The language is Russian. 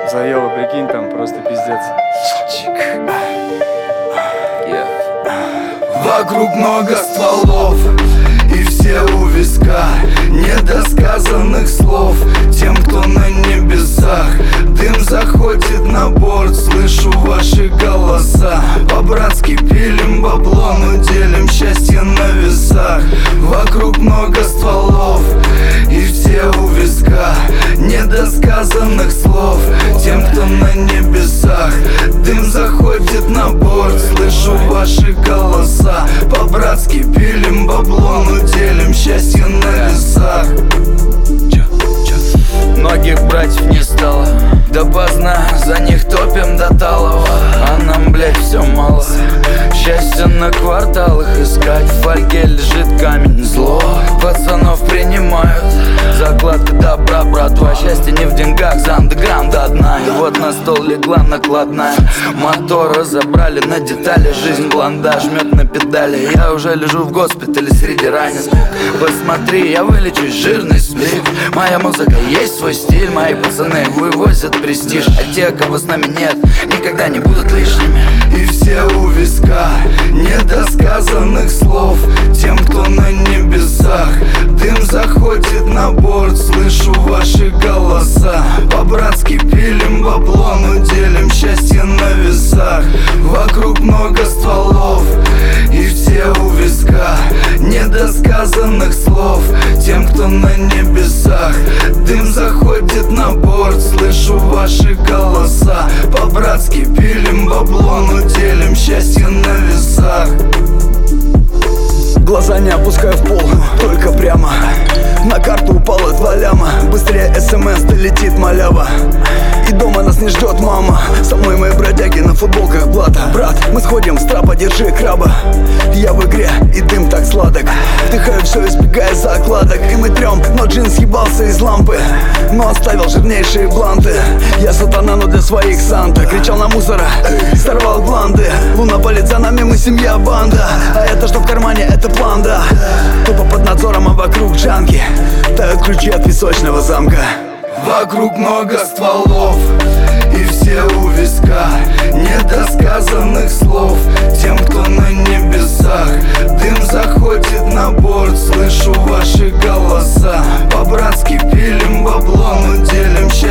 Заела, прикинь, там просто пиздец. Вокруг много стволов, и все у виска. Недосказанных слов тем, кто на небесах. Дым заходит на борт, слышу ваши голоса. По-братски пилим бабло, но делим счастье на весах. Вокруг много стволов, и все у виска. Недосказанных слов тем, кто на небесах. Дым заходит на борт, слышу ваши голоса. По-братски пилим бабло, но делим счастье на весах. Многих братьев не стало, допоздна за них топим до талого. А нам, блять, все мало. Счастье на кварталах искать. В фольге лежит камень, зло. Пацанов принимают. Закладка добра, братва. Счастье не в деньгах, за андеграунд до дна. И вот на стол легла накладная. Мотор разобрали на детали. Жизнь блонда жмет на педали. Я уже лежу в госпитале среди раненых. Посмотри, я вылечусь, жирный сплит. Моя музыка есть свой стиль. Мои пацаны вывозят престиж. А те, кого с нами нет, никогда не будут лишними. И все у виска. Недосказанных слов тем, кто на небесах. Дым заходит на борт, слышу ваши голоса. По-братски пилим бабло, но делим счастье на весах. Вокруг много стволов, и все у виска. Недосказанных слов тем, кто на небесах. Дым заходит на борт, слышу ваши голоса. По-братски пилим бабло, но делим счастье на весах. Глаза не опускаю в пол, только прямо. На карту упало 2 ляма. Быстрее СМС долетит малява. И дома нас не ждет мама. Со мной мои бродяги на футболках блата. Брат, мы сходим с трапа, держи краба. Я в игре, и дым так сладок. Вдыхаю все, избегая закладок. И мы трем, но джин съебался из лампы. Но оставил жирнейшие бланты. Я сатана, но для своих Санта. Кричал на мусора, сорвал гланды. Луна палит за нами, мы семья, банда. А это что в кармане, это план, да. Тупо под надзором, а вокруг джанки. Тают ключи от песочного замка. Вокруг много стволов, и все у виска. Недосказанных слов тем, кто на небесах. Дым заходит на борт, слышу ваши голоса. По-братски пилим бабло, но делим счастье